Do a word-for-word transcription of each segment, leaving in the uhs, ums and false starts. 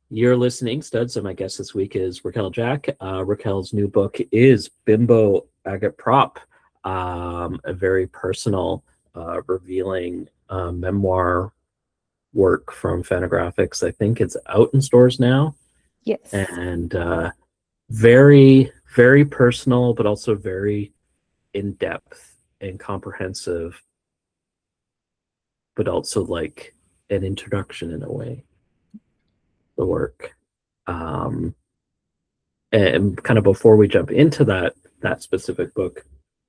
You're listening, Stud. So my guest this week is Raquel Jack. Uh, Raquel's new book is Bimbo Agitprop, um, a very personal, uh, revealing uh, memoir work from Fantagraphics. I think it's out in stores now. Yes. And uh, very, very personal, but also very in-depth and comprehensive, but also like an introduction in a way, the work. Um, and kind of before we jump into that that specific book,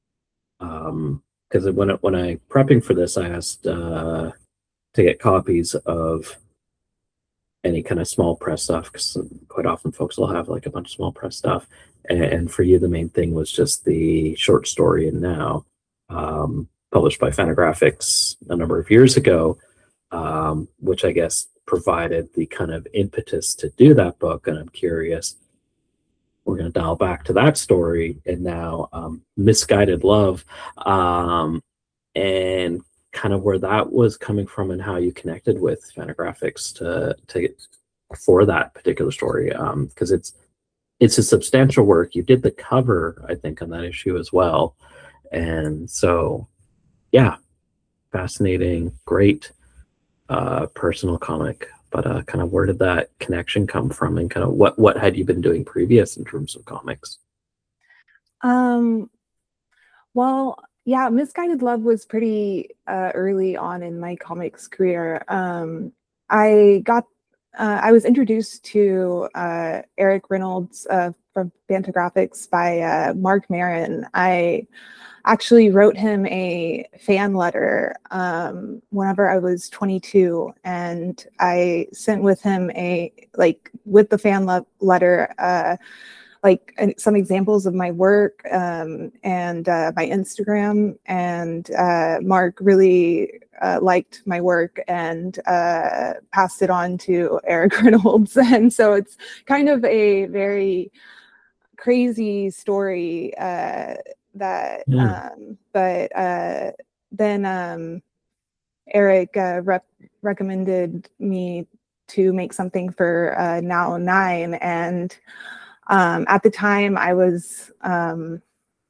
um, because when when I prepping for this, I asked uh, to get copies of any kind of small press stuff, because quite often folks will have like a bunch of small press stuff, and, and for you the main thing was just the short story And Now, um, published by Fantagraphics a number of years ago, um, which I guess provided the kind of impetus to do that book. And I'm curious, we're going to dial back to that story And Now, um, Misguided Love, um, and kind of where that was coming from and how you connected with Fantagraphics to to for that particular story, because um, it's it's a substantial work. You did the cover, I think, on that issue as well, and so yeah, fascinating, great, uh, personal comic. But uh, kind of where did that connection come from, and kind of what what had you been doing previous in terms of comics? Um, well, yeah, Misguided Love was pretty uh, early on in my comics career. Um, I got, uh, I was introduced to uh, Eric Reynolds uh, from Fantagraphics by uh, Mark Maron. I actually wrote him a fan letter um, whenever I was twenty-two, and I sent with him a, like, with the fan le letter, uh, like uh, some examples of my work um, and uh, my Instagram. And uh, Mark really uh, liked my work and uh, passed it on to Eric Reynolds. And so it's kind of a very crazy story uh, that, Yeah. um, but uh, then um, Eric uh, rep recommended me to make something for uh, Now Nine. And um, at the time I was um,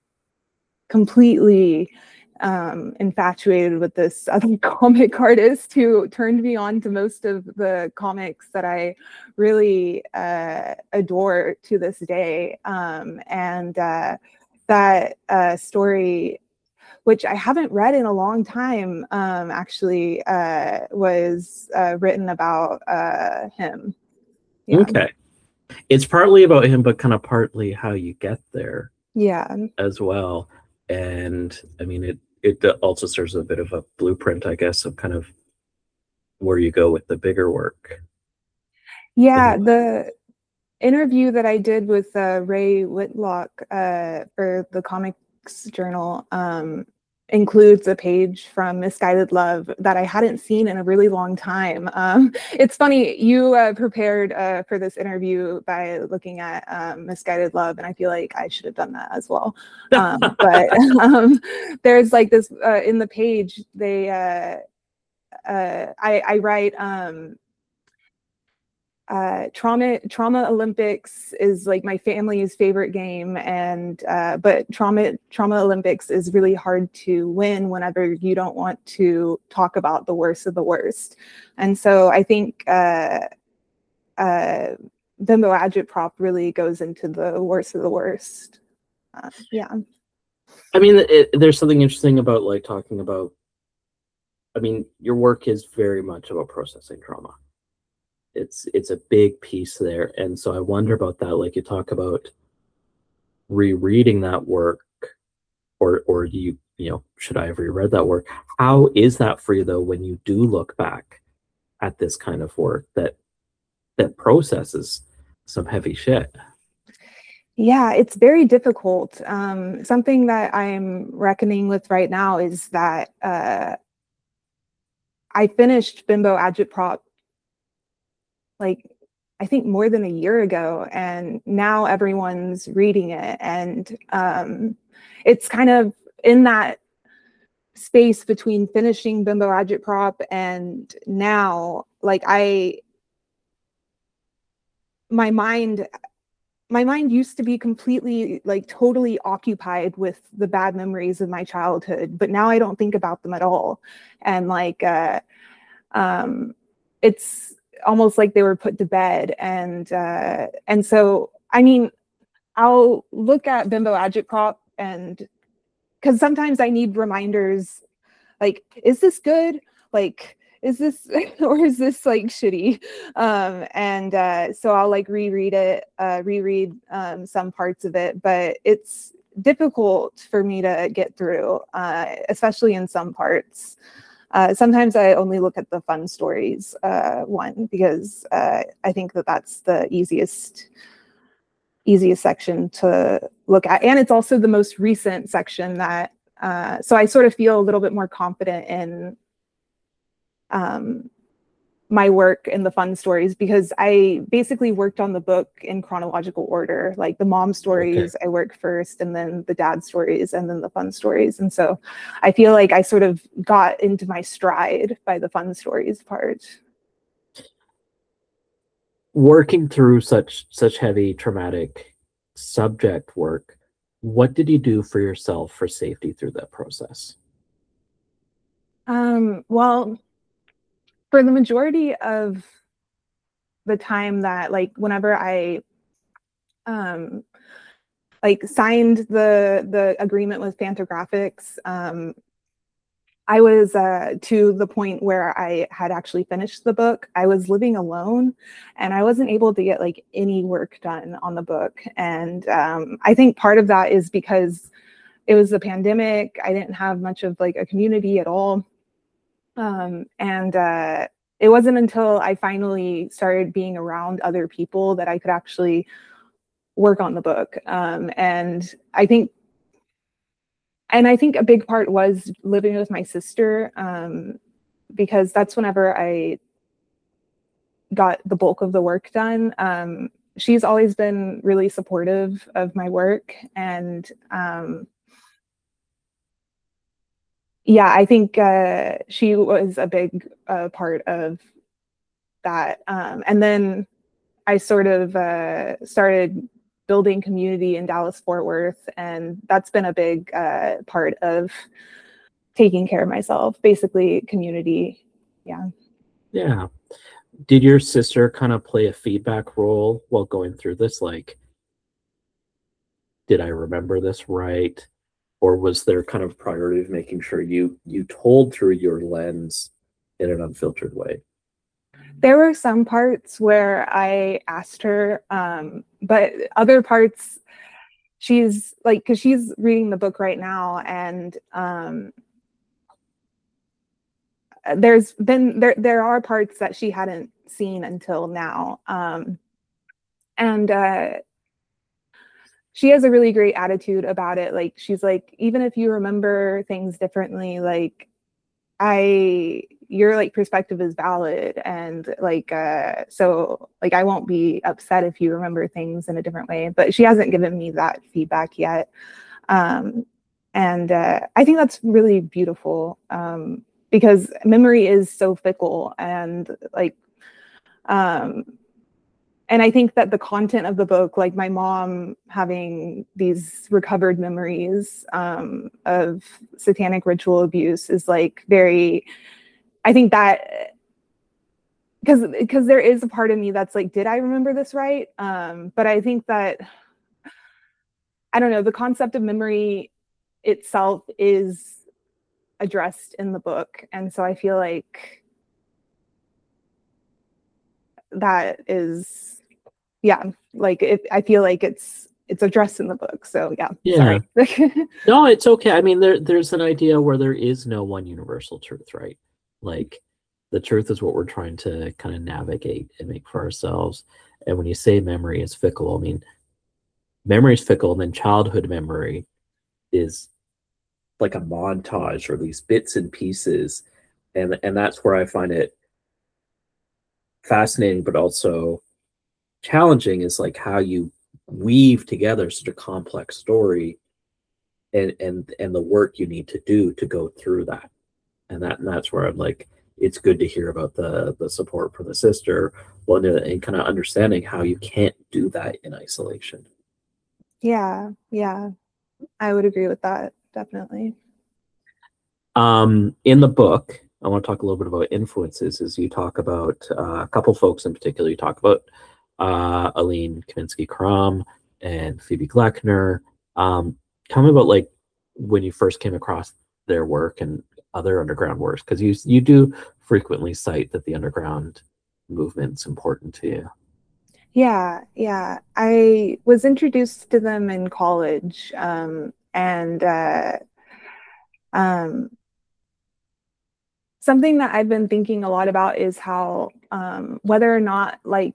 completely um, infatuated with this other comic artist who turned me on to most of the comics that I really uh, adore to this day. Um, and uh, that uh, story, which I haven't read in a long time, um, actually uh, was uh, written about uh, him. Yeah. Okay. It's partly about him, but kind of partly how you get there. Yeah. As well. And I mean, it it also serves a bit of a blueprint, I guess, of kind of where you go with the bigger work. Yeah, the interview that I did with uh, Ray Whitlock uh, for the Comics Journal um, includes a page from Misguided Love that I hadn't seen in a really long time. Um, it's funny, you uh, prepared uh, for this interview by looking at um, Misguided Love, and I feel like I should have done that as well. Um, but um, there's like this, uh, in the page, they, uh, uh, I, I write, um, Uh, trauma trauma Olympics is like my family's favorite game, and uh, but trauma trauma Olympics is really hard to win whenever you don't want to talk about the worst of the worst. And so I think uh, uh, Bimbo Agitprop really goes into the worst of the worst. Uh, yeah. I mean, it, there's something interesting about like talking about. I mean, your work is very much about processing trauma. It's it's a big piece there, and so I wonder about that. Like you talk about rereading that work, or or you you know should I have reread that work? How is that for you though when you do look back at this kind of work that that processes some heavy shit? Yeah, it's very difficult. Um, something that I'm reckoning with right now is that uh, I finished Bimbo Agitprop like I think more than a year ago, and now everyone's reading it, and um, it's kind of in that space between finishing Bimbo Agitprop and now, like I my mind my mind used to be completely, like, totally occupied with the bad memories of my childhood, but now I don't think about them at all. And like, uh, um, it's almost like they were put to bed. And, uh, and so, I mean, I'll look at Bimbo Agitprop, and because sometimes I need reminders, like, is this good? Like, is this, or is this like shitty? Um, and uh, so I'll like reread it, uh, reread um, some parts of it, but it's difficult for me to get through, uh, especially in some parts. Uh, sometimes I only look at the fun stories uh, one, because uh, I think that that's the easiest easiest section to look at. And it's also the most recent section that, uh, so I sort of feel a little bit more confident in um, my work in the fun stories, because I basically worked on the book in chronological order. Like the mom stories, okay, I worked first, and then the dad stories, and then the fun stories. And so I feel like I sort of got into my stride by the fun stories part. Working through such such heavy traumatic subject work, what did you do for yourself for safety through that process? Um, well, for the majority of the time that, like, whenever I um, like signed the the agreement with Fantagraphics, um, I was uh, to the point where I had actually finished the book. I was living alone, and I wasn't able to get like any work done on the book. And um, I think part of that is because it was the pandemic. I didn't have much of like a community at all. Um, and uh, it wasn't until I finally started being around other people that I could actually work on the book. Um, and I think, and I think a big part was living with my sister, um, because that's whenever I got the bulk of the work done. Um, she's always been really supportive of my work. And um, yeah, I think uh, she was a big uh, part of that. Um, and then I sort of uh, started building community in Dallas Fort Worth, and that's been a big uh, part of taking care of myself, basically community. Yeah. Yeah. Did your sister kind of play a feedback role while going through this? Like, did I remember this right? Or was there kind of priority of making sure you you told through your lens in an unfiltered way? There were some parts where I asked her, um, but other parts, she's like, because she's reading the book right now, and um, there's been there there are parts that she hadn't seen until now, um, and uh, she has a really great attitude about it. Like, she's like, even if you remember things differently, like, I your like perspective is valid, and like uh so like I won't be upset if you remember things in a different way. But she hasn't given me that feedback yet, um and uh I think that's really beautiful, um because memory is so fickle, and like um and I think that the content of the book, like my mom having these recovered memories um, of satanic ritual abuse, is like very, I think that, because because there is a part of me that's like, did I remember this right? Um, but I think that, I don't know, the concept of memory itself is addressed in the book. And so I feel like that is, yeah, like if I feel like it's it's addressed in the book. So yeah, Yeah. sorry. No, it's okay. I mean, there there's an idea where there is no one universal truth, right? Like, the truth is what we're trying to kind of navigate and make for ourselves. And when you say memory is fickle, I mean, memory is fickle, and then childhood memory is like a montage or these bits and pieces. And and that's where I find it fascinating, but also challenging, is like how you weave together such a complex story, and and and the work you need to do to go through that. And that and that's where I'm like, it's good to hear about the the support for the sister, well, and, and kind of understanding how you can't do that in isolation. Yeah, yeah, I would agree with that, definitely. Um, in the book, I want to talk a little bit about influences. As you talk about uh, a couple folks in particular, you talk about uh, Aline Kominsky-Crumb and Phoebe Gloeckner. Um, tell me about like when you first came across their work and other underground works, because you you do frequently cite that the underground movement's important to you. Yeah, yeah. I was introduced to them in college, um, and uh, um, something that I've been thinking a lot about is how um, whether or not like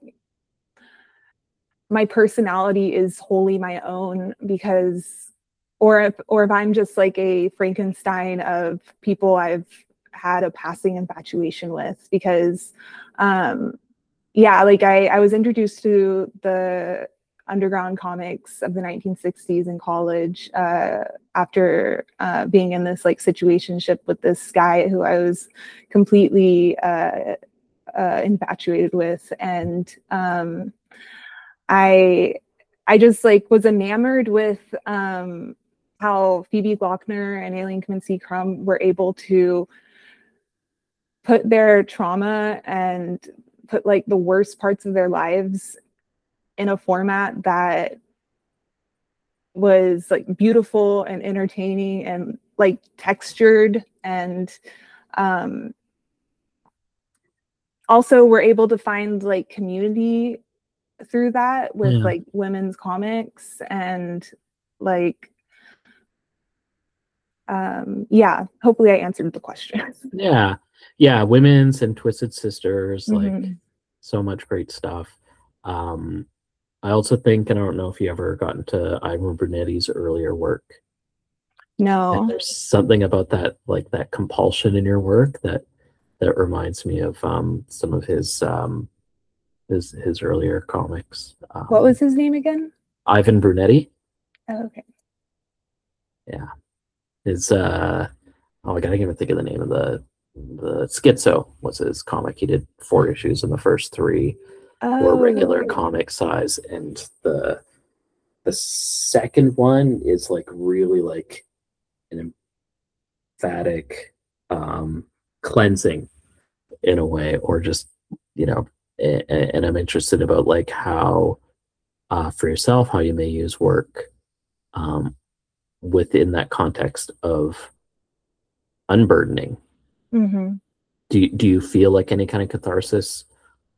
my personality is wholly my own, because or if or if I'm just like a Frankenstein of people I've had a passing infatuation with, because um yeah, like I I was introduced to the underground comics of the nineteen sixties in college, uh, after uh, being in this like situationship with this guy who I was completely uh, uh, infatuated with, and um, I I just like was enamored with um, how Phoebe Gloeckner and Aline Kominsky-Crumb were able to put their trauma and put like the worst parts of their lives in a format that was like beautiful and entertaining and like textured, and um also we're able to find like community through that with Yeah. like women's comics, and like um yeah, hopefully I answered the question. Yeah. Yeah. Women's and Twisted Sisters, like Mm-hmm. so much great stuff. Um, I also think, and I don't know if you ever got into Ivan Brunetti's earlier work. And No. there's something about that, like that compulsion in your work that that reminds me of um, some of his um, his his earlier comics. What Um, was his name again? Ivan Brunetti. Oh, okay. Yeah. His uh oh, I gotta even think of the name of the the Schizo was his comic. He did four issues, and the first three were regular Oh. comic size, and the the second one is like really like an emphatic um cleansing in a way, or just, you know, and, and I'm interested about like how uh for yourself how you may use work um within that context of unburdening. Mm-hmm. Do you, do you feel like any kind of catharsis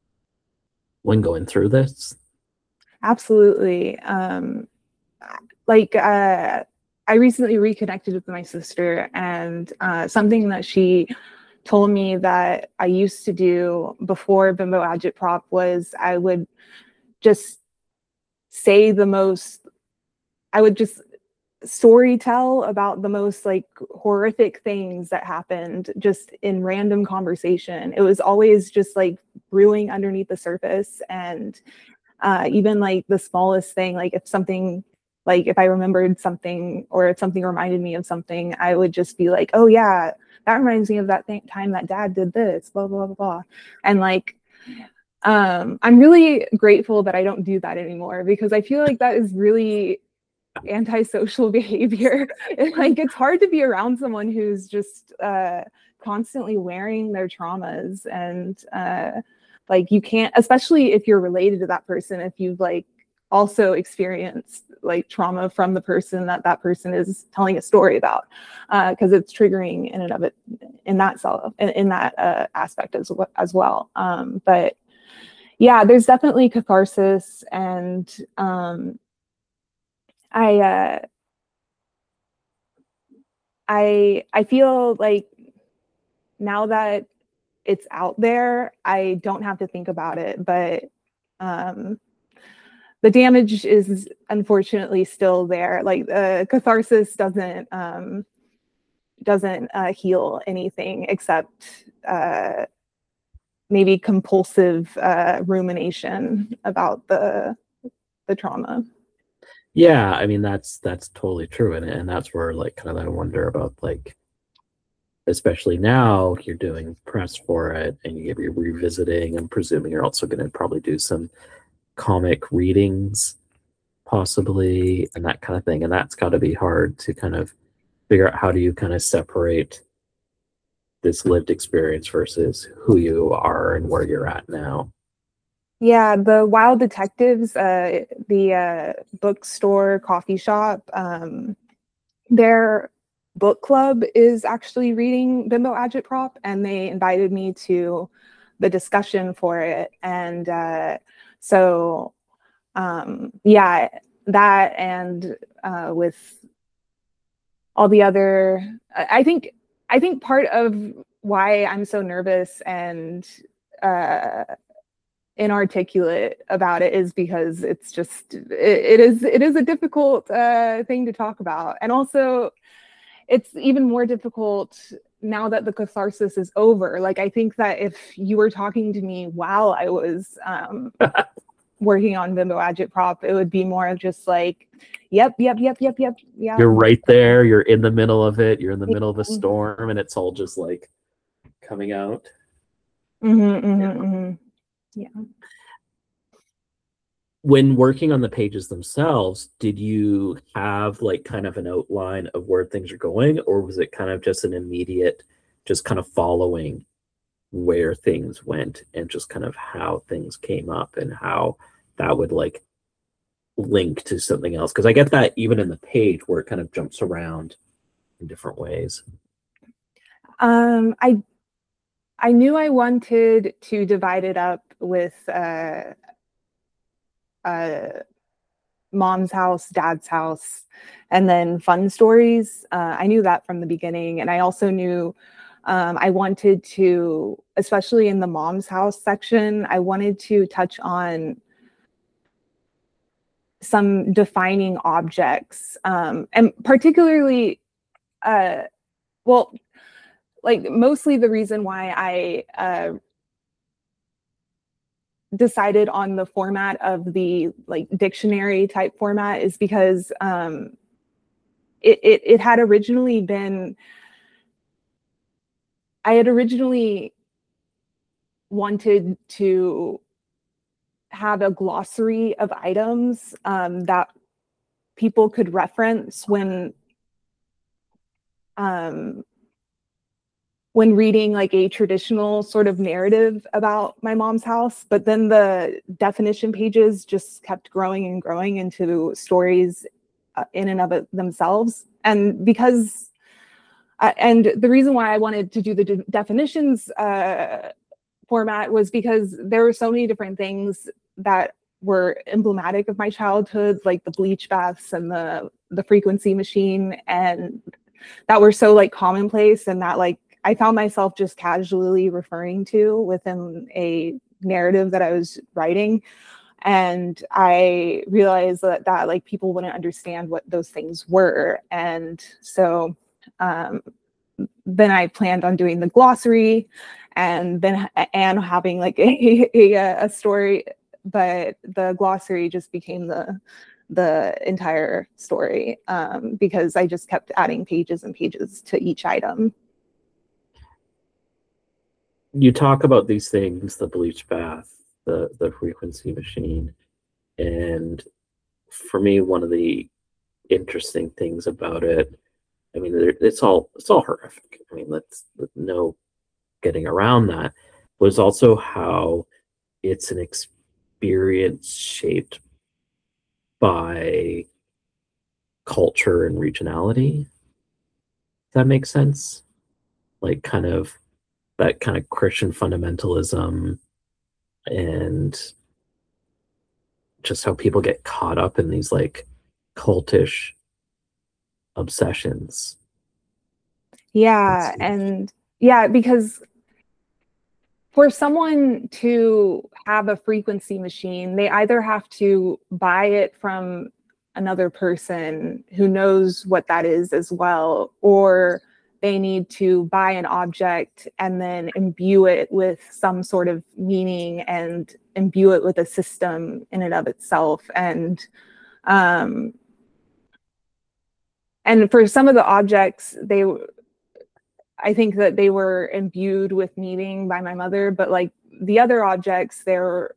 when going through this? Absolutely. Um, like uh, I recently reconnected with my sister, and uh, something that she told me that I used to do before Bimbo Agitprop was I would just say the most, I would just story tell about the most like horrific things that happened just in random conversation. It was always just like brewing underneath the surface, and uh, even like the smallest thing, like if something, like if I remembered something or if something reminded me of something, I would just be like, oh yeah, that reminds me of that thing, time that dad did this, blah, blah, blah, blah. And like, um, I'm really grateful that I don't do that anymore, because I feel like that is really antisocial behavior. And like, it's hard to be around someone who's just uh, constantly wearing their traumas, and uh, like you can't, especially if you're related to that person, if you've like also experienced like trauma from the person that that person is telling a story about, because uh, it's triggering in and of it, in that self, in, in that uh, aspect as, as well. Um, but yeah, there's definitely catharsis, and um, I uh, I I feel like now that it's out there, I don't have to think about it, but um, the damage is unfortunately still there. Like uh, catharsis doesn't um, doesn't uh, heal anything except uh, maybe compulsive uh, rumination about the the trauma. Yeah, I mean that's that's totally true, and and that's where like kind of I wonder about like especially now you're doing press for it and you're revisiting. I'm presuming you're also going to probably do some comic readings possibly and that kind of thing. And that's got to be hard to kind of figure out how do you kind of separate this lived experience versus who you are and where you're at now. Yeah, the Wild Detectives, uh, the uh, bookstore coffee shop, um, their book club is actually reading Bimbo Agitprop, and they invited me to the discussion for it. And uh, so, um, yeah, that and uh, with all the other, I think, I think part of why I'm so nervous and uh, inarticulate about it is because it's just it, it is it is a difficult uh, thing to talk about, and also it's even more difficult now that the catharsis is over. Like, I think that if you were talking to me while I was um, working on Bimbo Agitprop, it would be more just like, yep, yep, yep, yep, yep, yeah. You're right there. You're in the middle of it. You're in the middle of a storm, and it's all just like coming out. Mm-hmm, mm-hmm, yeah. Mm-hmm. Yeah. When working on the pages themselves, did you have like kind of an outline of where things are going, or was it kind of just an immediate, just kind of following where things went and just kind of how things came up and how that would like link to something else? Because I get that even in the page where it kind of jumps around in different ways. Um, I I knew I wanted to divide it up with uh, uh, mom's house, dad's house, and then fun stories. Uh, I knew that from the beginning. And I also knew um, I wanted to, especially in the mom's house section, I wanted to touch on some defining objects. Um, and particularly, uh, well, like mostly the reason why I uh, decided on the format of the like dictionary type format is because um, it, it, it had originally been, I had originally wanted to have a glossary of items um, that people could reference when um, when reading like a traditional sort of narrative about my mom's house. But then the definition pages just kept growing and growing into stories uh, in and of it themselves. And because, uh, and the reason why I wanted to do the de definitions uh, format was because there were so many different things that were emblematic of my childhood, like the bleach baths and the the frequency machine, and that were so like commonplace, and that like I found myself just casually referring to within a narrative that I was writing. And I realized that, that like people wouldn't understand what those things were. And so um, then I planned on doing the glossary and then and having like a, a, a story, but the glossary just became the the entire story um, because I just kept adding pages and pages to each item. You talk about these things, the bleach bath, the the frequency machine, and for me, one of the interesting things about it, I mean, it's all it's all horrific. I mean, let's no getting around that. Was also how it's an experience shaped by culture and regionality. Does that make sense? Like kind of that kind of Christian fundamentalism and just how people get caught up in these like cultish obsessions. Yeah, and yeah, because for someone to have a frequency machine, they either have to buy it from another person who knows what that is as well, or they need to buy an object and then imbue it with some sort of meaning and imbue it with a system in and of itself. And um, and for some of the objects, they I think that they were imbued with meaning by my mother, but like the other objects there,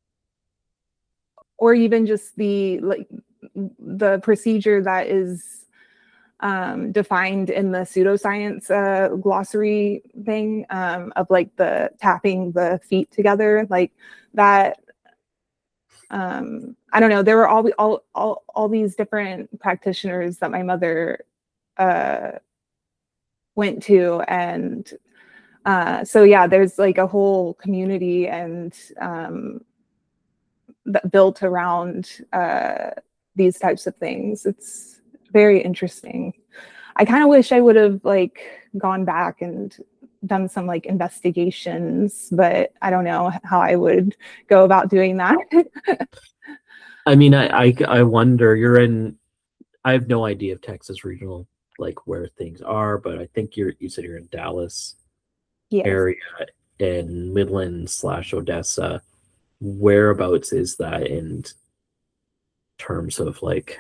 or even just the like the procedure that is um, defined in the pseudoscience uh, glossary thing um, of like the tapping the feet together, like that. Um, I don't know. There were all all all all these different practitioners that my mother uh, went to, and uh, so yeah, there's like a whole community and um, that built around uh, these types of things. It's very interesting. I kind of wish I would have like gone back and done some like investigations, but I don't know how I would go about doing that. I mean, I, I I wonder. You're in. I have no idea of Texas regional, like where things are, but I think you're. You said you're in Dallas Yes. area, in Midland slash Odessa. Whereabouts is that in terms of like?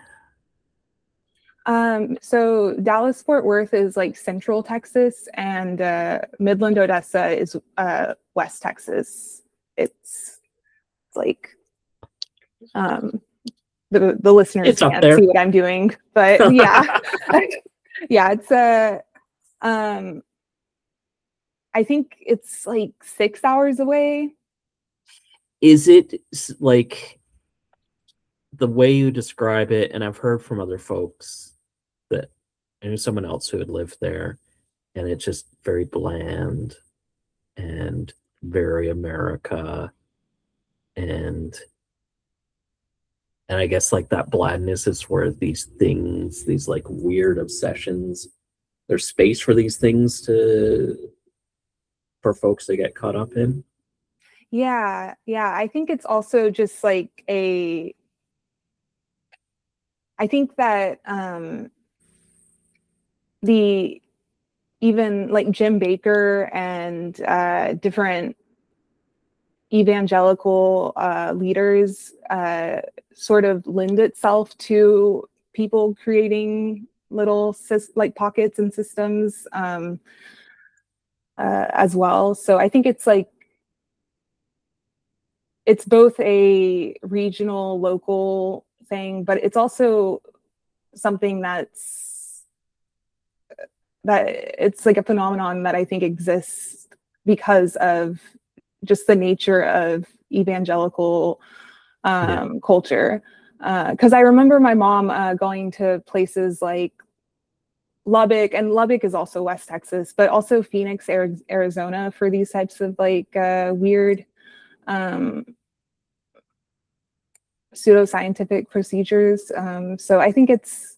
Um, so Dallas Fort Worth is like central Texas, and uh, Midland Odessa is uh, West Texas. It's, it's like um, the the listeners It's up can't there. see what I'm doing, but yeah, yeah, it's a. Uh, um, I think it's like six hours away. Is it like the way you describe it? And I've heard from other folks that I knew someone else who had lived there, and it's just very bland and very America, and and I guess like that blandness is where these things, these like weird obsessions, there's space for these things to for folks to get caught up in. Yeah, yeah. I think it's also just like a. I think that um, the even like Jim Baker and uh, different evangelical uh, leaders uh, sort of lend itself to people creating little like pockets and systems um, uh, as well. So I think it's like it's both a regional, local thing, but it's also something that's that it's like a phenomenon that I think exists because of just the nature of evangelical um, yeah. culture. Because uh, I remember my mom uh, going to places like Lubbock, and Lubbock is also West Texas, but also Phoenix, Arizona for these types of like uh, weird um, pseudoscientific procedures. Um, so I think it's,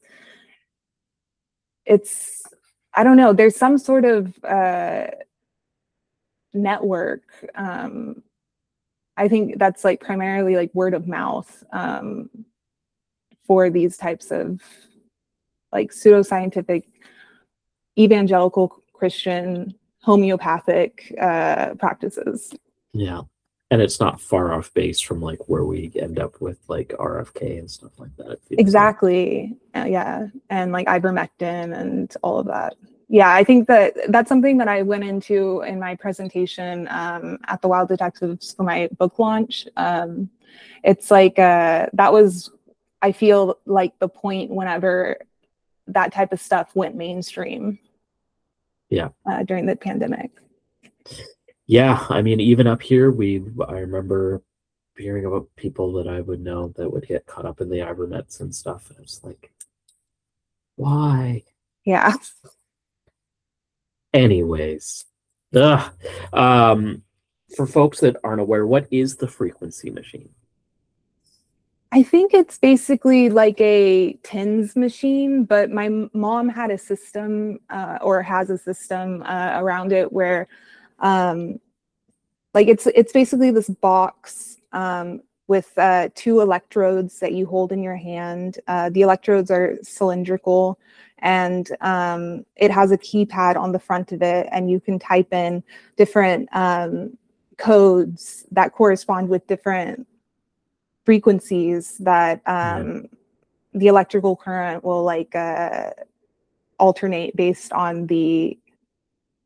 it's, I don't know, there's some sort of uh, network. Um, I think that's like primarily like word of mouth um, for these types of like pseudoscientific, evangelical Christian, homeopathic uh, practices. Yeah. And it's not far off base from like where we end up with like R F K and stuff like that. Exactly. Like. Uh, yeah. And like ivermectin and all of that. Yeah, I think that that's something that I went into in my presentation um, at the Wild Detectives for my book launch. Um, it's like, uh, that was, I feel like the point whenever that type of stuff went mainstream. Yeah. Uh, during the pandemic. Yeah, I mean, even up here, we I remember hearing about people that I would know that would get caught up in the ivermectin and stuff. And it's like, why? Yeah. Anyways, ugh. Um, for folks that aren't aware, what is the frequency machine? I think it's basically like a TINS machine, but my mom had a system uh, or has a system uh, around it where um, like it's it's basically this box um, with uh, two electrodes that you hold in your hand. Uh, the electrodes are cylindrical, and um, it has a keypad on the front of it, and you can type in different um, codes that correspond with different frequencies that um, yeah. the electrical current will like uh, alternate based on the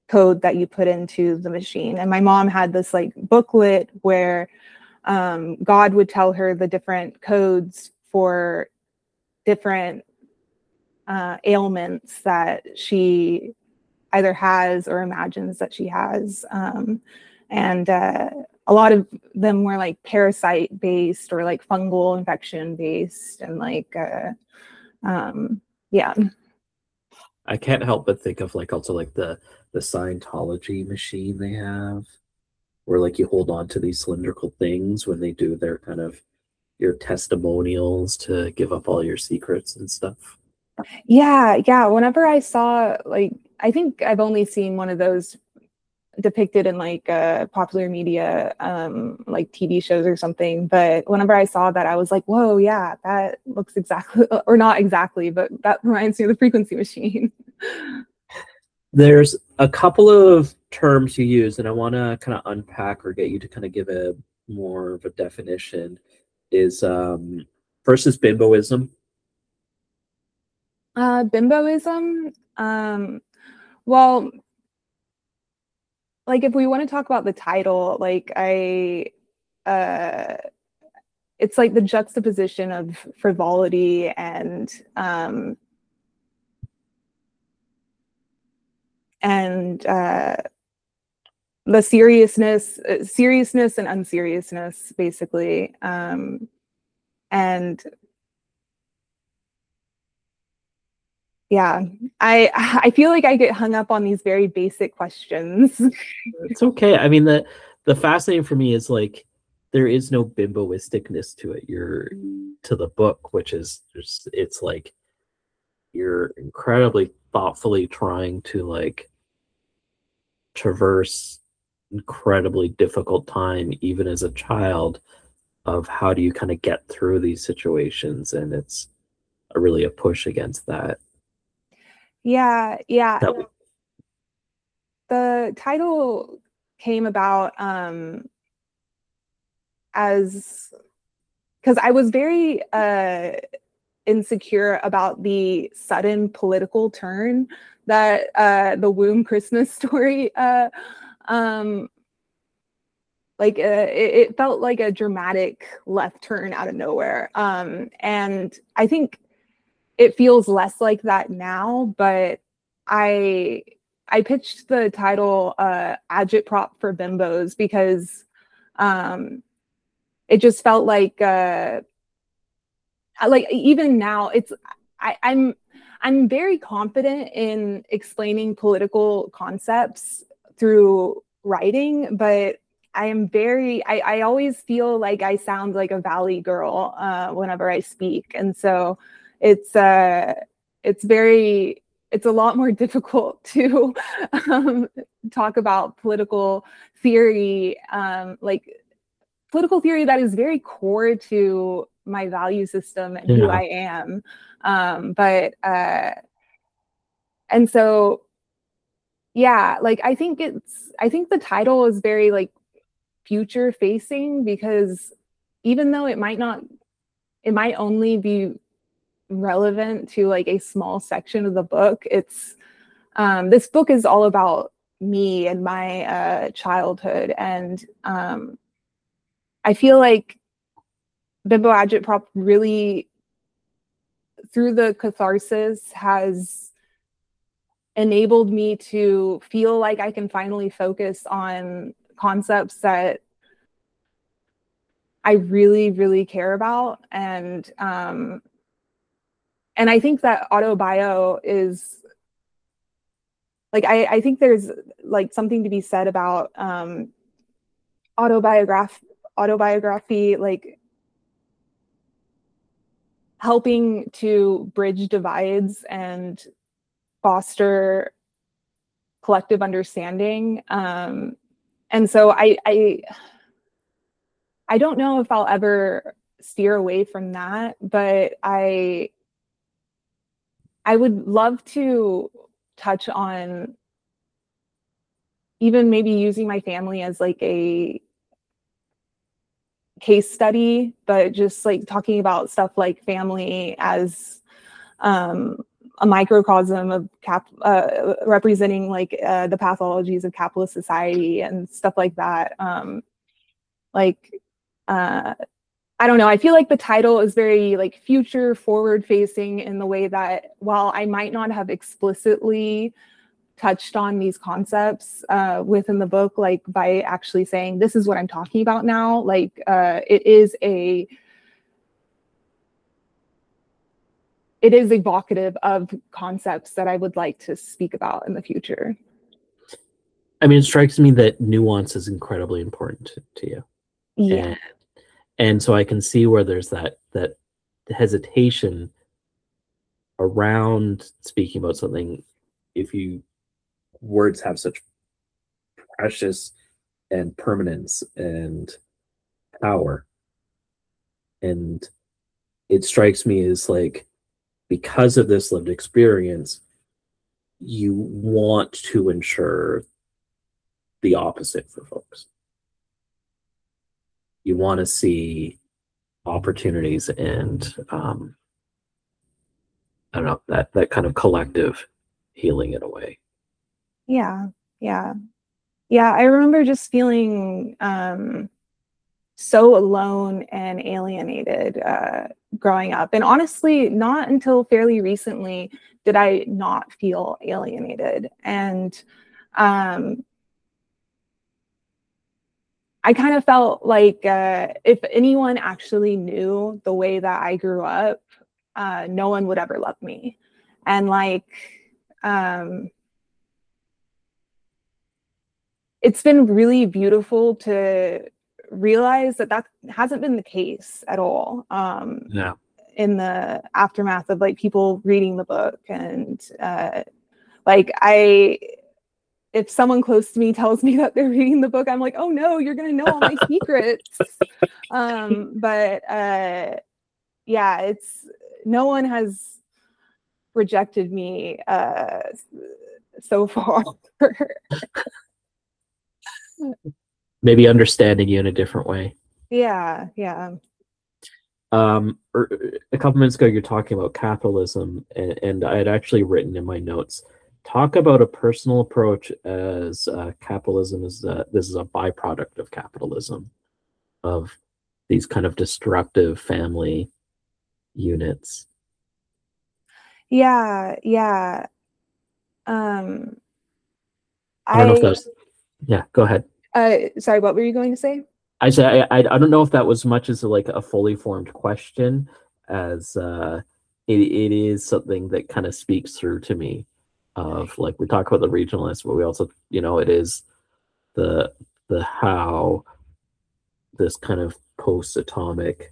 code that you put into the machine. And my mom had this like booklet where um, God would tell her the different codes for different uh, ailments that she either has or imagines that she has. Um, and uh, a lot of them were like parasite based or like fungal infection based, and like, uh, um, yeah. I can't help but think of like also like the the Scientology machine they have, where like you hold on to these cylindrical things when they do their kind of your testimonials to give up all your secrets and stuff. Yeah, yeah. Whenever I saw, like, I think I've only seen one of those depicted in like uh, popular media, um, like T V shows or something. But whenever I saw that, I was like, whoa, yeah, that looks exactly, or not exactly, but that reminds me of the frequency machine. There's a couple of terms you use, and I want to kind of unpack or get you to kind of give a more of a definition. Is um, first is bimboism. Uh, bimboism. Um, well, like if we want to talk about the title, like I, uh, it's like the juxtaposition of frivolity and um, and uh, the seriousness, uh, seriousness and unseriousness, basically. Um, and yeah, I I feel like I get hung up on these very basic questions. It's okay. I mean, the the fascinating for me is like there is no bimboisticness to it. You're to the book, which is just it's like you're incredibly thoughtfully trying to like traverse incredibly difficult time, even as a child, of how do you kind of get through these situations, and it's a, really a push against that. Yeah, yeah. That The title came about um, as because I was very uh, insecure about the sudden political turn that uh, the Womb Christmas story, uh, um, like uh, it, it felt like a dramatic left turn out of nowhere. Um, and I think it feels less like that now, but I I pitched the title uh, Agitprop for Bimbos because um, it just felt like uh, like even now it's I, I'm I'm very confident in explaining political concepts through writing, but I am very I, I always feel like I sound like a valley girl uh, whenever I speak, and so it's uh it's very it's a lot more difficult to um, talk about political theory, um, like political theory that is very core to my value system and who yeah. I am. Um, but uh, and so yeah, like I think it's I think the title is very like future facing because even though it might not it might only be relevant to like a small section of the book, it's um, this book is all about me and my uh, childhood, and um, I feel like Bimbo Agitprop really, through the catharsis, has enabled me to feel like I can finally focus on concepts that I really, really care about. And um, and I think that autobio is like I, I think there's like something to be said about um, autobiograph autobiography, like helping to bridge divides and foster collective understanding. Um, and so I, I, I don't know if I'll ever steer away from that, but I, I would love to touch on even maybe using my family as like a case study, but just like talking about stuff like family as um, a microcosm of cap uh, representing like uh, the pathologies of capitalist society and stuff like that. Um, like, uh, I don't know. I feel like the title is very like future forward facing in the way that while I might not have explicitly touched on these concepts uh, within the book, like by actually saying, this is what I'm talking about now, like uh, it is a, it is evocative of concepts that I would like to speak about in the future. I mean, it strikes me that nuance is incredibly important to, to you. Yeah. And, and so I can see where there's that, that hesitation around speaking about something if you words have such precious and permanence and power. And it strikes me as like, because of this lived experience, you want to ensure the opposite for folks. You want to see opportunities and um, I don't know, that that kind of collective healing in a way. Yeah, yeah. Yeah, I remember just feeling um, so alone and alienated uh, growing up. And honestly, not until fairly recently did I not feel alienated. And um, I kind of felt like uh, if anyone actually knew the way that I grew up, uh, no one would ever love me. And like, um, it's been really beautiful to realize that that hasn't been the case at all. Um, yeah. In the aftermath of like people reading the book and uh, like I, if someone close to me tells me that they're reading the book, I'm like, oh no, you're gonna know all my secrets. Um, but uh, yeah, it's no one has rejected me uh, so far. Maybe understanding you in a different way. Yeah, yeah. Um, er, a couple minutes ago, you're talking about capitalism, and, and I had actually written in my notes, talk about a personal approach as uh, capitalism is a, this is a byproduct of capitalism, of these kind of destructive family units. Yeah, yeah. Um, I don't know if I, that's, yeah, go ahead. uh, sorry, what were you going to say? I say I, I I don't know if that was much as a, like a fully formed question, as uh, it it is something that kind of speaks through to me, of like we talk about the regionalist, but we also, you know, it is the the how this kind of post-atomic,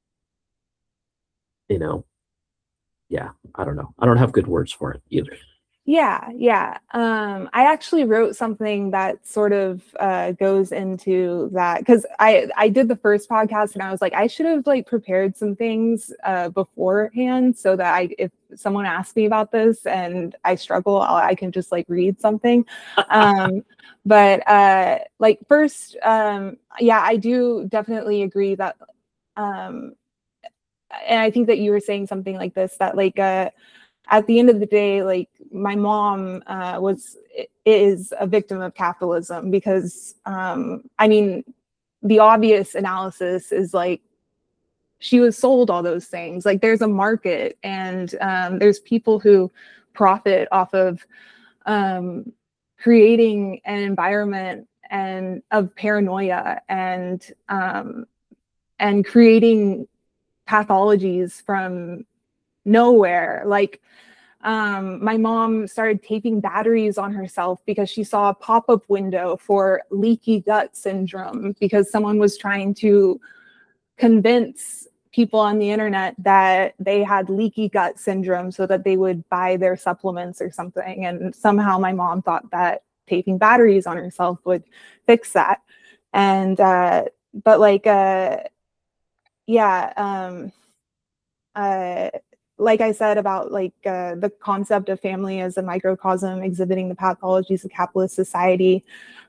you know, yeah, I don't know. I don't have good words for it either. Yeah, yeah. Um, I actually wrote something that sort of uh, goes into that because I I did the first podcast and I was like, I should have like prepared some things uh, beforehand so that I if someone asks me about this and I struggle, I'll, I can just like read something. Um, but uh, like first, um, yeah, I do definitely agree that, um, and I think that you were saying something like this that like. Uh, at the end of the day, like my mom uh, was is a victim of capitalism because um, I mean, the obvious analysis is like she was sold all those things. Like there's a market and um, there's people who profit off of um, creating an environment and of paranoia and um, and creating pathologies from nowhere. Like um, my mom started taping batteries on herself because she saw a pop-up window for leaky gut syndrome because someone was trying to convince people on the internet that they had leaky gut syndrome so that they would buy their supplements or something. And somehow my mom thought that taping batteries on herself would fix that. And uh, but like uh, yeah um, uh, like I said about like uh, the concept of family as a microcosm exhibiting the pathologies of capitalist society,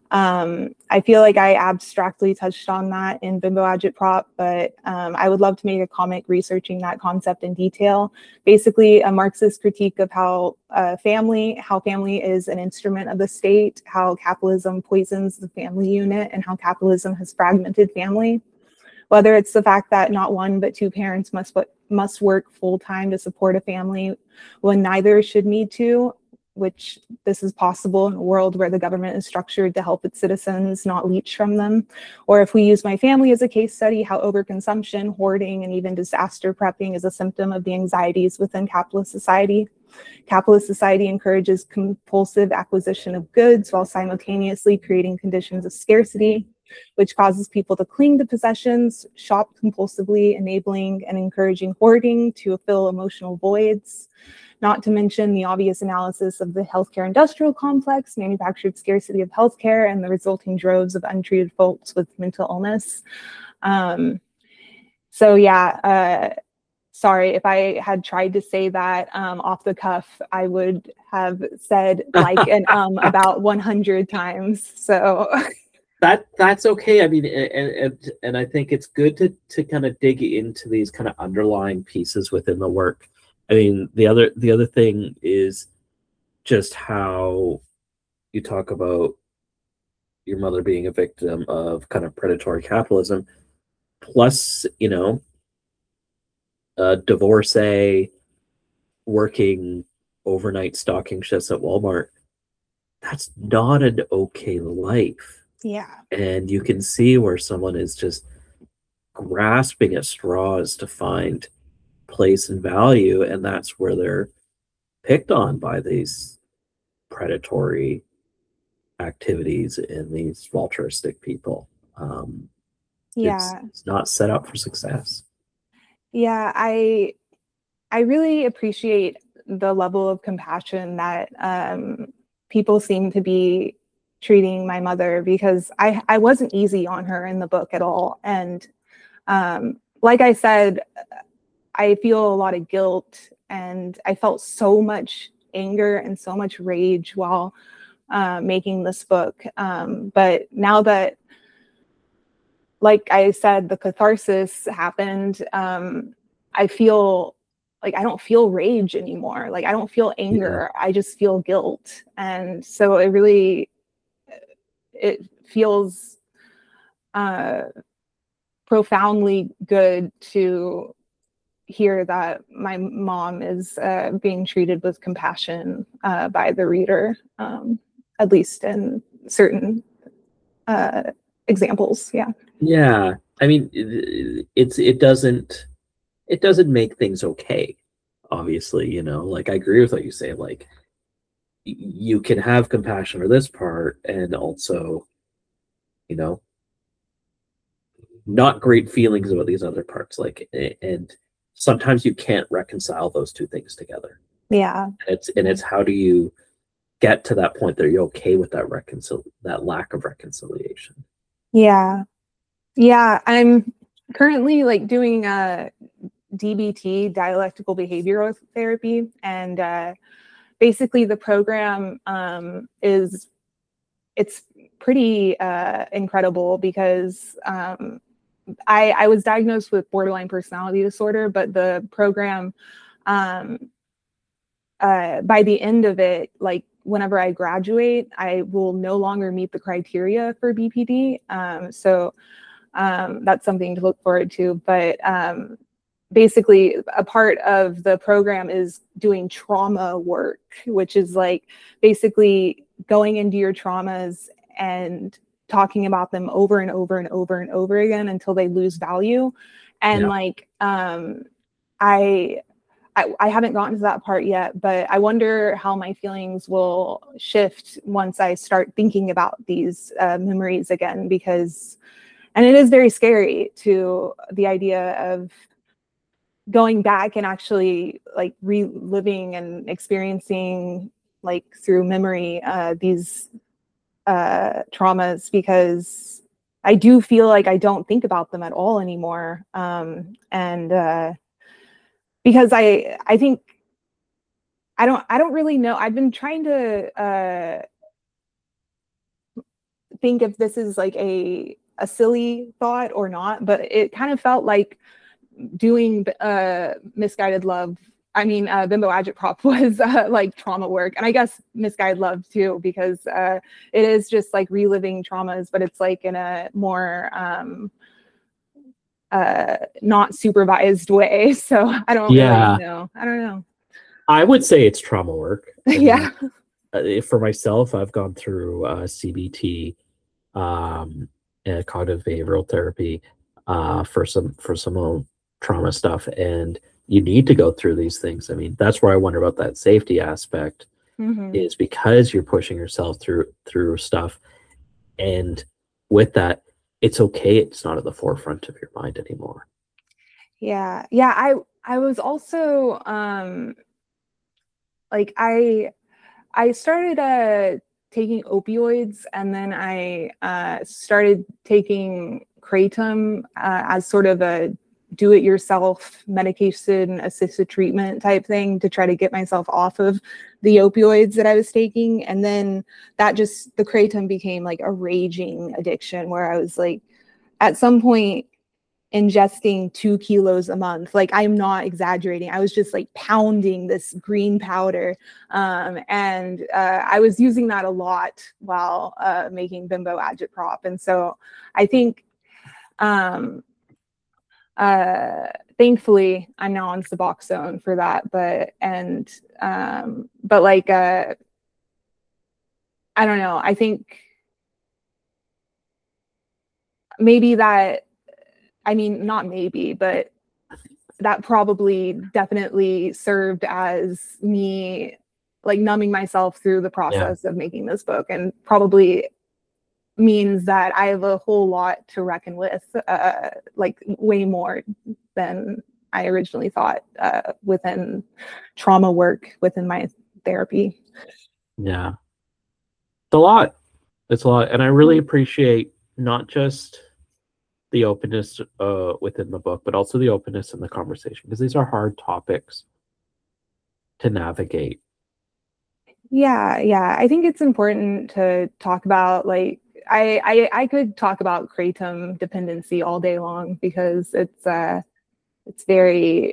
Um, I feel like I abstractly touched on that in Bimbo Agitprop, but um, I would love to make a comic researching that concept in detail. Basically, a Marxist critique of how uh, family, how family is an instrument of the state, how capitalism poisons the family unit, and how capitalism has fragmented family. Whether it's the fact that not one but two parents must must work full time to support a family when neither should need to, which this is possible in a world where the government is structured to help its citizens, not leech from them. Or if we use my family as a case study, how overconsumption, hoarding, and even disaster prepping is a symptom of the anxieties within capitalist society. Capitalist society encourages compulsive acquisition of goods while simultaneously creating conditions of scarcity, which causes people to cling to possessions, shop compulsively, enabling and encouraging hoarding to fill emotional voids. Not to mention the obvious analysis of the healthcare industrial complex, manufactured scarcity of healthcare, and the resulting droves of untreated folks with mental illness. Um, so yeah, uh, sorry, if I had tried to say that um, off the cuff, I would have said like and um about one hundred times. So that that's okay. I mean, and, and and I think it's good to to kind of dig into these kind of underlying pieces within the work. I mean, the other the other thing is just how you talk about your mother being a victim of kind of predatory capitalism, plus, you know, a divorcee working overnight stocking shifts at Walmart. That's not an okay life. Yeah. And you can see where someone is just grasping at straws to find place and value, and that's where they're picked on by these predatory activities and these altruistic people. Um, yeah. It's, it's not set up for success. Yeah, I I really appreciate the level of compassion that um, people seem to be treating my mother, because I, I wasn't easy on her in the book at all. And um, like I said, I feel a lot of guilt, and I felt so much anger and so much rage while uh, making this book. Um, but now that, like I said, the catharsis happened, um, I feel like I don't feel rage anymore. Like I don't feel anger. Yeah. I just feel guilt. And so it really, it feels uh, profoundly good to hear that my mom is uh, being treated with compassion uh, by the reader, um, at least in certain uh, examples. Yeah. Yeah. I mean, it's, it doesn't, it doesn't make things okay. Obviously, you know, like I agree with what you say, like you can have compassion for this part and also, you know, not great feelings about these other parts. Like, and sometimes you can't reconcile those two things together. Yeah. And it's, and it's how do you get to that point that you're okay with that reconcil that lack of reconciliation? Yeah. Yeah. I'm currently like doing a D B T, dialectical behavioral therapy, and uh, basically the program um, is, it's pretty uh, incredible because um, I, I was diagnosed with borderline personality disorder, but the program, um, uh, by the end of it, like whenever I graduate, I will no longer meet the criteria for B P D. Um, so um, that's something to look forward to. But um, basically a part of the program is doing trauma work, which is like basically going into your traumas and talking about them over and over and over and over again until they lose value. And yeah. like, um, I, I, I haven't gotten to that part yet, but I wonder how my feelings will shift once I start thinking about these uh, memories again, because, and it is very scary to the idea of going back and actually like reliving and experiencing like through memory uh, these uh, traumas, because I do feel like I don't think about them at all anymore. Um, and uh, because I, I think, I don't, I don't really know. I've been trying to, uh, think if this is like a a silly thought or not, but it kind of felt like doing uh, Misguided Love. I mean, uh, Bimbo Agitprop was uh, like trauma work, and I guess Misguided Love too, because uh, it is just like reliving traumas, but it's like in a more um, uh, not supervised way. So I don't Yeah. really know. I don't know. I would say it's trauma work. I mean, Yeah. uh, for myself, I've gone through uh, C B T, um, and cognitive behavioral therapy uh, for some for some old trauma stuff, and you need to go through these things. I mean, that's where I wonder about that safety aspect, Mm-hmm. is because you're pushing yourself through through stuff, and with that, it's okay. It's not at the forefront of your mind anymore. Yeah. Yeah. I I was also um, like I I started uh, taking opioids, and then I uh, started taking kratom uh, as sort of a do-it-yourself medication-assisted treatment type thing to try to get myself off of the opioids that I was taking. And then that just, the kratom became like a raging addiction where I was like, at some point, ingesting two kilos a month. Like, I'm not exaggerating. I was just like pounding this green powder. Um, and uh, I was using that a lot while uh, making Bimbo Agitprop. And so I think, um, uh, thankfully, I'm now on Suboxone for that. But, and, um, but like, uh, I don't know. I think maybe that, I mean, not maybe, but that probably definitely served as me like numbing myself through the process yeah. of making this book, and probably means that I have a whole lot to reckon with, uh, like way more than I originally thought uh, within trauma work, within my therapy. Yeah. It's a lot. It's a lot. And I really appreciate not just the openness uh, within the book, but also the openness in the conversation, because these are hard topics to navigate. Yeah, yeah. I think it's important to talk about, like, I, I, I could talk about kratom dependency all day long, because it's uh, it's very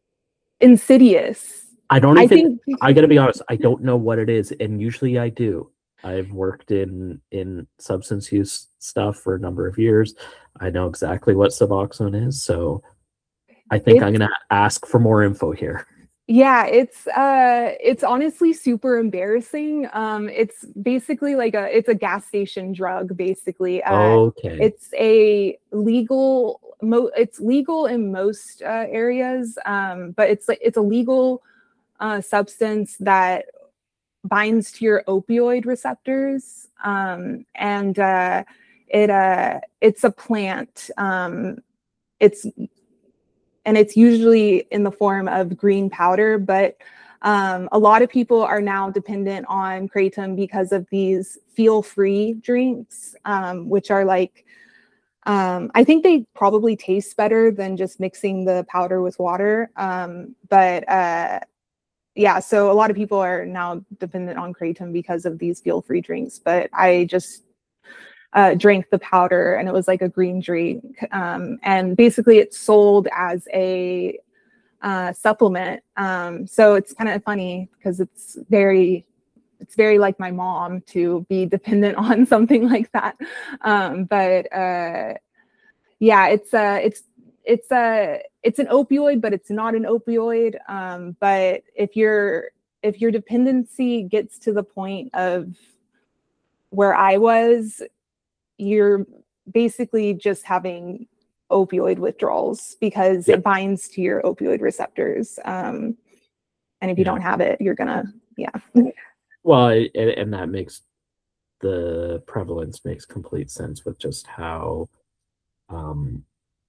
insidious. I don't even, I, think, I gotta be honest, I don't know what it is, and usually I do. I've worked in in substance use stuff for a number of years. I know exactly what Suboxone is, so I think it's, I'm gonna ask for more info here. Yeah, it's uh, it's honestly super embarrassing. Um, it's basically like a it's a gas station drug, basically. Uh, okay. It's a legal. Mo- it's legal in most uh, areas, um, but it's like it's a legal uh, substance that binds to your opioid receptors, um, and uh, it uh, it's a plant. Um, it's and it's usually in the form of green powder, but um, a lot of people are now dependent on kratom because of these feel-free drinks, um, which are like, um, I think they probably taste better than just mixing the powder with water. Um, but uh, yeah, so a lot of people are now dependent on kratom because of these feel-free drinks, but I just Uh, drank the powder, and it was like a green drink. Um, and basically it's sold as a uh, supplement. Um, so it's kind of funny because it's very, it's very like my mom to be dependent on something like that. Um, but uh, yeah, it's a, uh, it's, it's a, it's an opioid, but it's not an opioid. Um, but if your, if your dependency gets to the point of where I was, you're basically just having opioid withdrawals because yep. it binds to your opioid receptors. Um, and if you yeah. don't have it, you're gonna, yeah. Well, it, and that makes the prevalence makes complete sense with just how, um,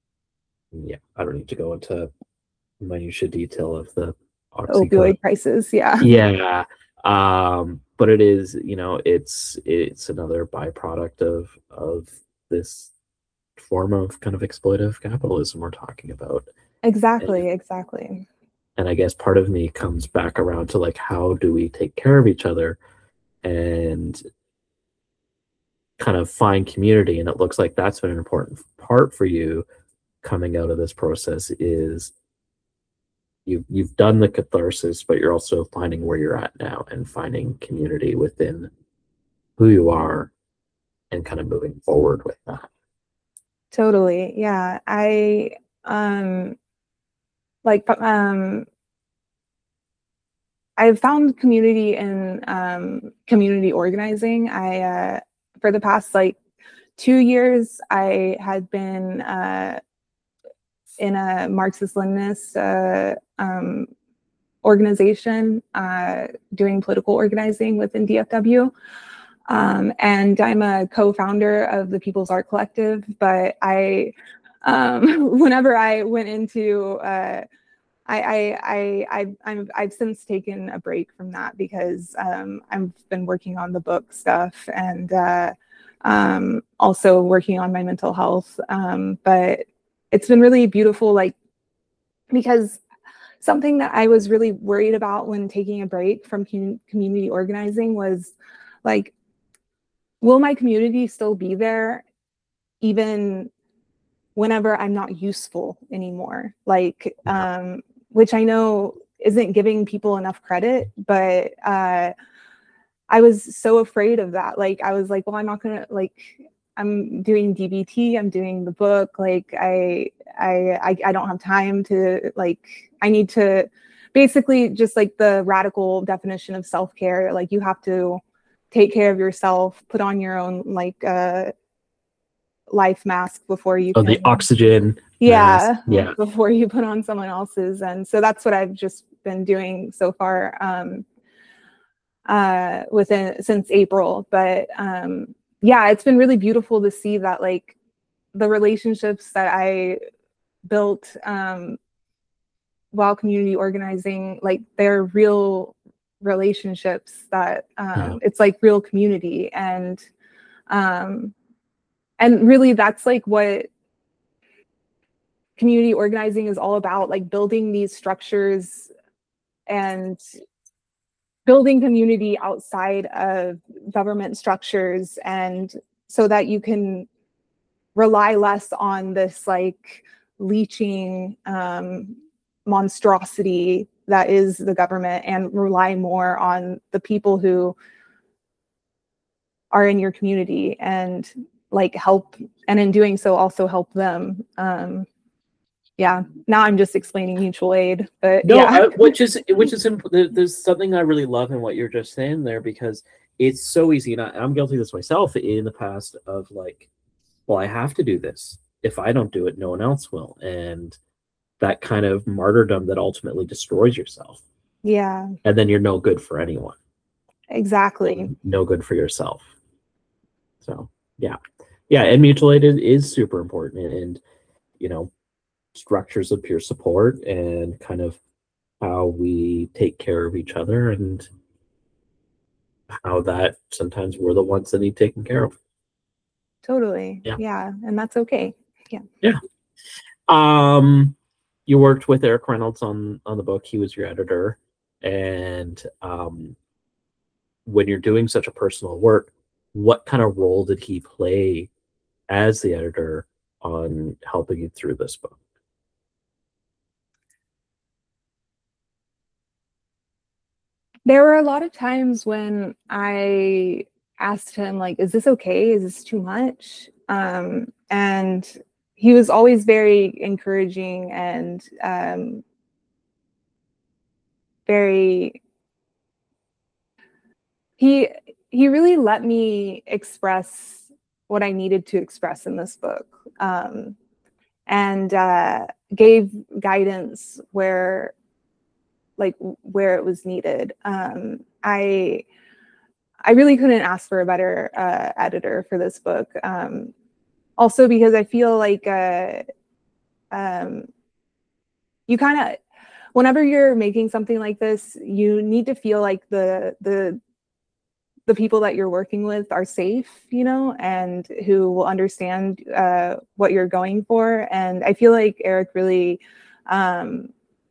yeah, I don't need to go into minutiae detail of the opioid prices. Yeah. Yeah. Um, but it is, you know, it's it's another byproduct of of this form of kind of exploitive capitalism we're talking about. Exactly, and, exactly. And I guess part of me comes back around to like, how do we take care of each other? And kind of find community. And it looks like that's been an important part for you coming out of this process is you've, you've done the catharsis, but you're also finding where you're at now and finding community within who you are and kind of moving forward with that. Totally. Yeah. I, um, like, um, I've found community in um, community organizing. I, uh, for the past like two years, I had been uh, in a Marxist-Leninist uh, um, organization uh, doing political organizing within D F W. Um, and I'm a co-founder of the People's Art Collective, but I, um, whenever I went into uh, I, I, I, I, I'm, I've since taken a break from that because um, I've been working on the book stuff and uh, um, also working on my mental health. Um, but it's been really beautiful, like, because something that I was really worried about when taking a break from com- community organizing was like, will my community still be there even whenever I'm not useful anymore? Like, um, which I know isn't giving people enough credit, but uh, I was so afraid of that. Like, I was like, well, I'm not gonna, like, I'm doing D B T, I'm doing the book, like, I, I, I, I don't have time to, like, I need to, basically just like the radical definition of self-care, like you have to take care of yourself, put on your own, like, uh, life mask before you Oh, can, the oxygen yeah, mask. Yeah, before you put on someone else's. And so that's what I've just been doing so far um uh within since April. But um yeah, it's been really beautiful to see that, like, the relationships that I built um while community organizing, like, they're real relationships that um yeah. it's like real community. And um and really that's like what community organizing is all about, like building these structures and building community outside of government structures, and so that you can rely less on this like leeching um, monstrosity that is the government, and rely more on the people who are in your community and like help, and in doing so also help them. Um, yeah, now I'm just explaining mutual aid, but No, yeah. I, which is which is imp- there- there's something I really love in what you're just saying there, because it's so easy, and I, I'm guilty of this myself in the past of like, well, I have to do this. If I don't do it, no one else will, and that kind of martyrdom that ultimately destroys yourself, Yeah, and then you're no good for anyone, exactly. no good for yourself. So yeah, yeah, and mutual aid is, is super important, and, and you know, structures of peer support and kind of how we take care of each other, and how that sometimes we're the ones that need taken care of. Totally. Yeah. Yeah, and that's okay. Yeah. Yeah. Um, you worked with Eric Reynolds on on the book. He was your editor, and um, when you're doing such a personal work, what kind of role did he play as the editor on helping you through this book? There were a lot of times when I asked him, like, is this okay? Is this too much? Um, and he was always very encouraging and um, very, he he really let me express what I needed to express in this book, um, and uh, gave guidance where, like, where it was needed. Um, I I really couldn't ask for a better uh, editor for this book. Um, also because I feel like uh, um, you kind of, whenever you're making something like this, you need to feel like the the the people that you're working with are safe, you know, and who will understand uh, what you're going for. And I feel like Eric really um,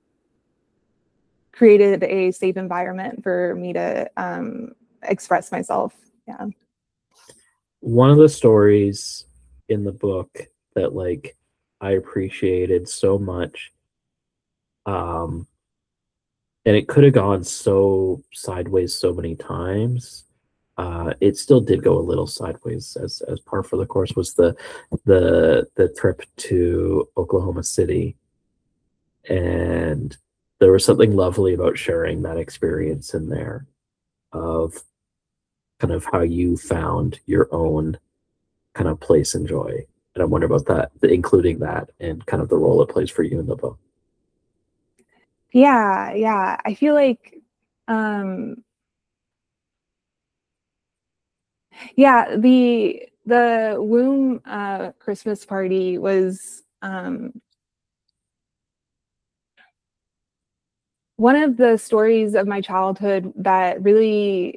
created a safe environment for me to um, express myself. Yeah. one of the stories in the book that like I appreciated so much, um, and it could have gone so sideways so many times. Uh, it still did go a little sideways as as par for the course. Was the the the trip to Oklahoma City, and there was something lovely about sharing that experience in there of kind of how you found your own kind of place and joy. And I wonder about that, including that and kind of the role it plays for you in the book. Yeah, yeah. I feel like, um, yeah, the the womb uh, Christmas party was um, one of the stories of my childhood that really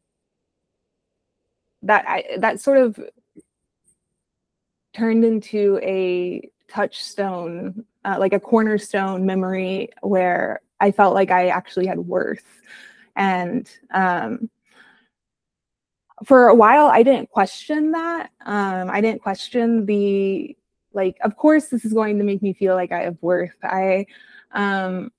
that I that sort of turned into a touchstone, uh, like a cornerstone memory where I felt like I actually had worth. And um, for a while, I didn't question that. Um, I didn't question the, like, of course, this is going to make me feel like I have worth. I, um,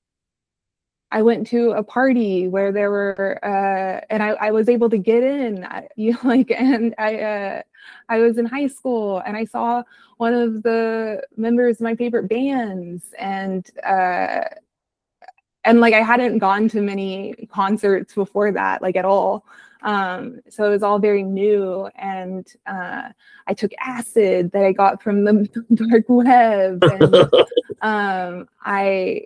I went to a party where there were, uh, and I, I was able to get in, I, you know, like, and I, uh, I was in high school and I saw one of the members of my favorite bands, and, uh, and like I hadn't gone to many concerts before that, like at all. Um, so it was all very new, and uh, I took acid that I got from the dark web, and um, I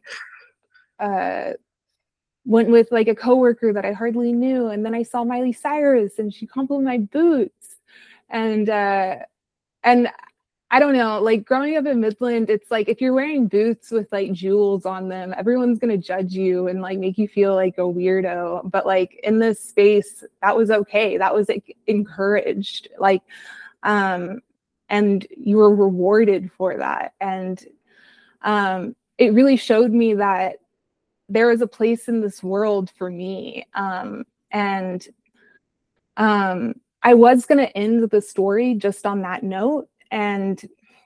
uh, went with like a coworker that I hardly knew, and then I saw Miley Cyrus, and she complimented my boots, and uh, and I don't know, like growing up in Midland, it's like if you're wearing boots with like jewels on them, everyone's gonna judge you and like make you feel like a weirdo. But like in this space, that was okay. That was like encouraged. Like, um, and you were rewarded for that. And um, it really showed me that there was a place in this world for me. Um, and um, I was gonna end the story just on that note. And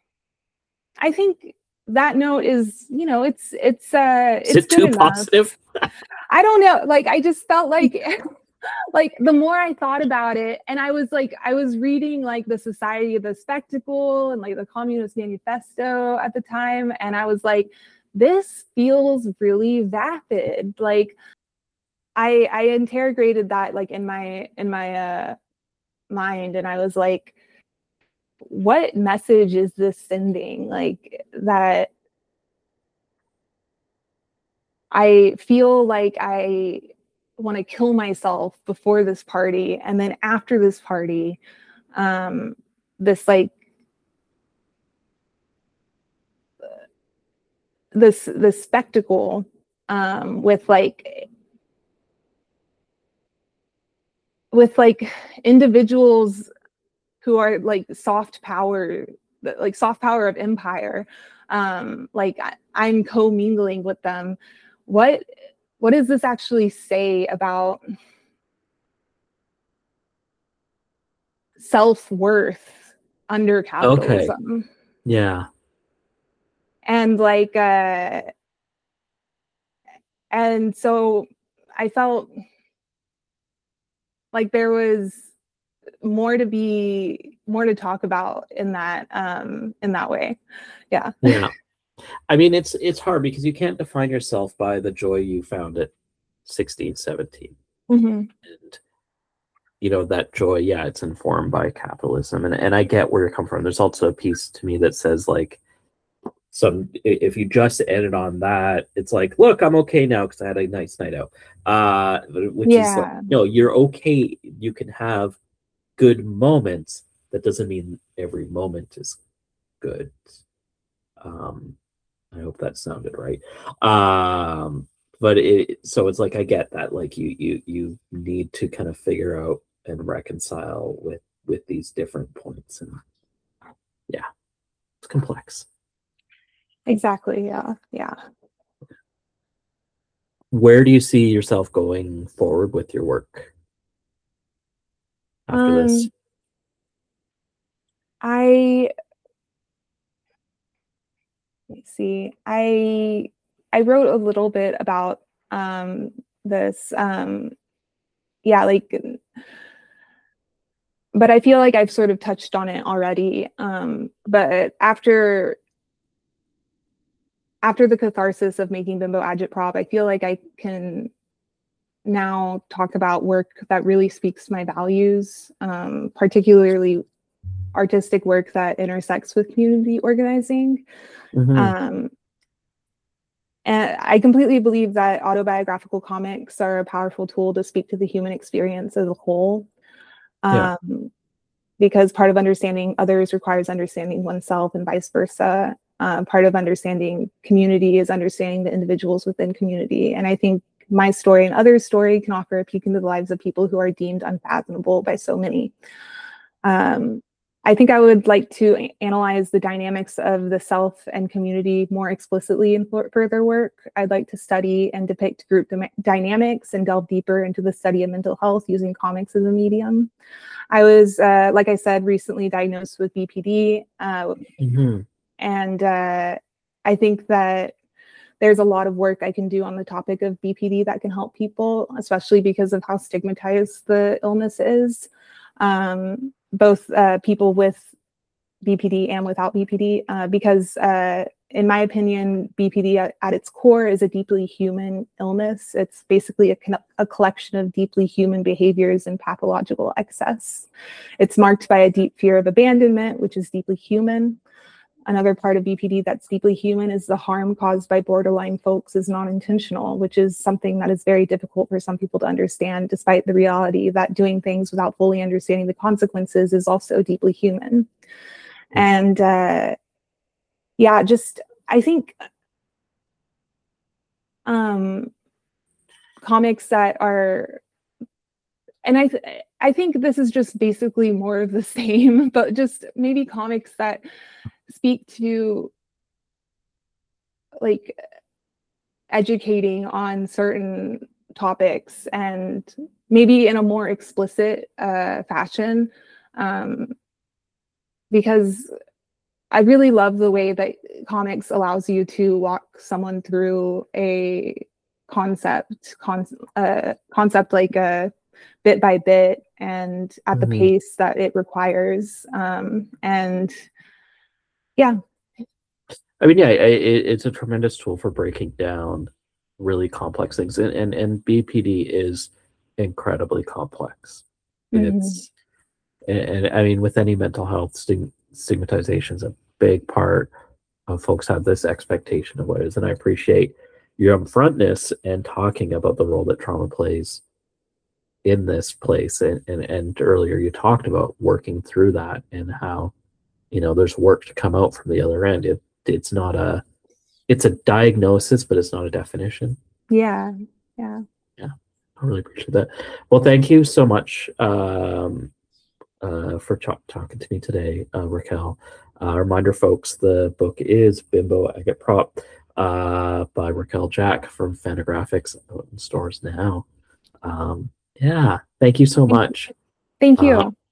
I think that note is, you know, it's it's uh Is it's it good too enough. positive? I don't know. Like I just felt like like the more I thought about it, and I was like, I was reading like the Society of the Spectacle and like the Communist Manifesto at the time, and I was like, this feels really vapid. Like I I interrogated that like in my in my uh mind, and I was like, what message is this sending? Like that I feel like I want to kill myself before this party, and then after this party, um, this like this this spectacle um, with like with like individuals who are like soft power, like soft power of empire. Um, like I, I'm commingling with them. What what does this actually say about self-worth under Okay. capitalism? Yeah. And like uh and so I felt like there was more to be more to talk about in that um in that way. Yeah. Yeah. I mean, it's it's hard because you can't define yourself by the joy you found at sixteen, seventeen. Mm-hmm. And you know, that joy, yeah, it's informed by capitalism. And and I get where you come from. There's also a piece to me that says like some if you just ended on that, it's like, look, I'm okay now because I had a nice night out. Uh which is like, Yeah. no, you're okay. You can have good moments. That doesn't mean every moment is good. Um I hope that sounded right. Um, but it so it's like I get that like you you you need to kind of figure out and reconcile with with these different points, and yeah, it's complex. Exactly. Yeah. Yeah. Where do you see yourself going forward with your work after this? Um I let me see. I I wrote a little bit about um, this. Um, yeah, like, but I feel like I've sort of touched on it already. Um, but after after the catharsis of making Bimbo Agitprop, I feel like I can now talk about work that really speaks to my values, um, particularly artistic work that intersects with community organizing. Mm-hmm. Um, and I completely believe that autobiographical comics are a powerful tool to speak to the human experience as a whole. Um, Yeah. Because part of understanding others requires understanding oneself and vice versa. Uh, part of understanding community is understanding the individuals within community. And I think my story and others' story can offer a peek into the lives of people who are deemed unfathomable by so many. Um, I think I would like to analyze the dynamics of the self and community more explicitly in further work. I'd like to study and depict group dynamics and delve deeper into the study of mental health using comics as a medium. I was, uh, like I said, recently diagnosed with B P D. Uh, mm-hmm. And uh, I think that there's a lot of work I can do on the topic of B P D that can help people, especially because of how stigmatized the illness is. Um, both uh, people with B P D and without B P D, uh, because uh, in my opinion, B P D at, at its core is a deeply human illness. It's basically a, a collection of deeply human behaviors and pathological excess. It's marked by a deep fear of abandonment, which is deeply human. Another part of B P D that's deeply human is the harm caused by borderline folks is non-intentional, which is something that is very difficult for some people to understand, despite the reality that doing things without fully understanding the consequences is also deeply human. And uh, yeah, just, I think um, comics that are, and I, th I think this is just basically more of the same, but just maybe comics that speak to like educating on certain topics and maybe in a more explicit uh, fashion. Um, because I really love the way that comics allows you to walk someone through a concept, con uh, concept like a bit by bit and at mm-hmm. the pace that it requires. Um, and yeah. I mean, yeah, it, it's a tremendous tool for breaking down really complex things. And, and, and B P D is incredibly complex. Mm-hmm. It's, and, and I mean, with any mental health, stig stigmatization is a big part of folks have this expectation of what it is. And I appreciate your upfrontness and talking about the role that trauma plays in this place. And, and, and earlier you talked about working through that and how, you know, there's work to come out from the other end. It, it's not a, it's a diagnosis, but it's not a definition. Yeah. Yeah. Yeah. I really appreciate that. Well, thank you so much um, uh, for talking to me today, uh, Raquel. Uh, reminder, folks, the book is Bimbo Agitprop uh, by Raquel Jack from Fantagraphics, out in stores now. Um, yeah. Thank you so much. Thank you. Uh,